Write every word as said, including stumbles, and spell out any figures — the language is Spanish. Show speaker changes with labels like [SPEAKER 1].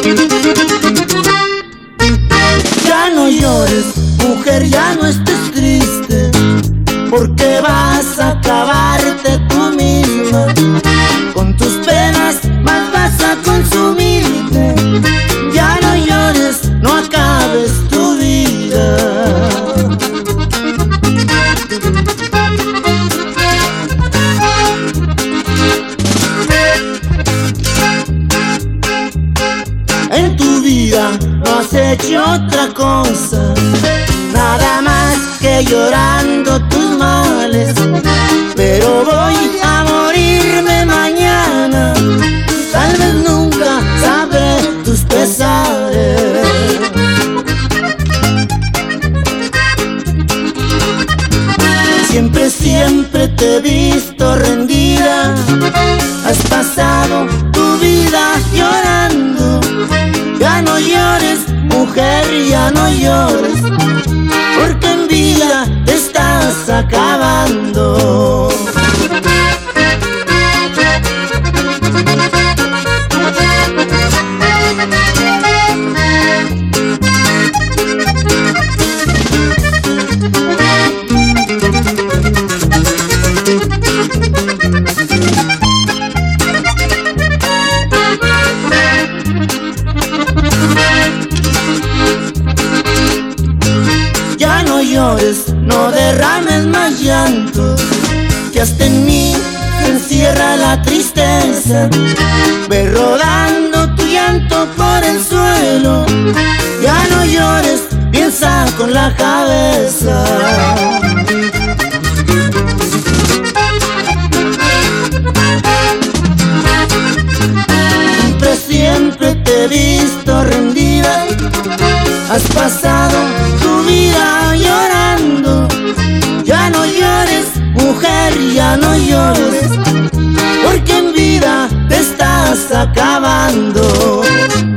[SPEAKER 1] Ya no llores, mujer, ya no estés triste, porque vas a acabarte tú misma. Con tus penas más vas a consumirte. Ya no llores, no acabes tu vida. En tu vida no has hecho otra cosa, nada más que llorando tus males. Pero voy a morirme mañana, tal vez nunca sabré tus pesares. Siempre, siempre te he visto rendida, has pasado tu vida llorando. Ya no llores, mujer, ya no llores, porque en vida te estás acabando. Ya no llores, no derrames más llanto, que hasta en mí se encierra la tristeza. Ve rodando tu llanto por el suelo. Ya no llores, piensa con la cabeza. Siempre, siempre te he visto rendida, has pasado tu vida llorando. Ya no llores, mujer, ya no llores, porque en vida te estás acabando.